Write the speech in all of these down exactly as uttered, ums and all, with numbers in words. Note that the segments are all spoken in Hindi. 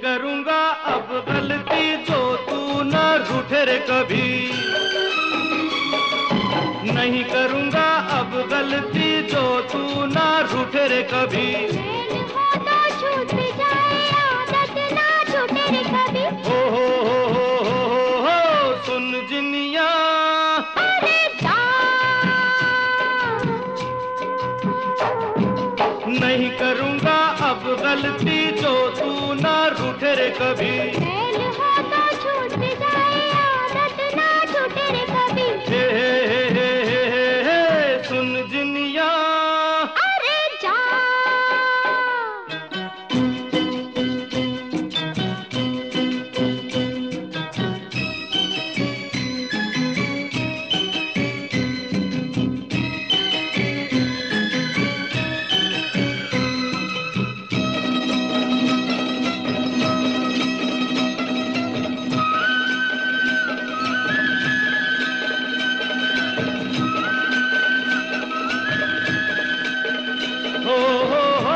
करूँगा अब गलती जो तू न रूठे रे कभी। नहीं करूँगा अब गलती जो तू न रूठे रे कभी। तो छूट जाए आदत ना छूटे रे कभी। हो हो हो हो हो हो सुन जिनिया। अरे जा नहीं करूँगा अब गलती जो तू न रूठे रे कभी। मेल हो तो छूट जाए आदत ना छूटे रे कभी। हे हे हे हे हे हे सुन जिनिया। अरे जा हो हो हो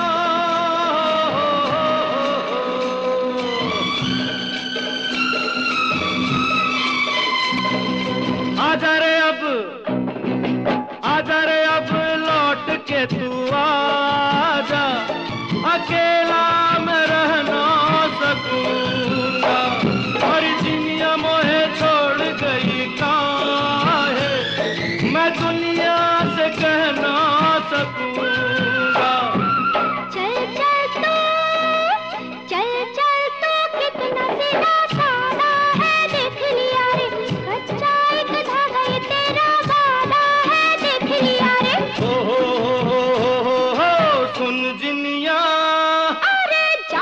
आजा रे अब आजा रे अब लौट के तू आजा। अकेला मैं रह ना सकूंगा और दुनिया मोहे छोड़ गई काहे मैं दुनिया से कह ना सकूंगा। चल चल तू चल चल तू कितना सीधा सादा है देख लिया रे। कच्चा एक धागा ये तेरा वादा है देख लिया रे। हो हो हो हो हो हो सुन जिनिया। अरे जा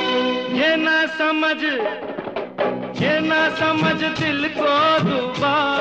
ये ना समझ ये ना समझ दिल को दुबा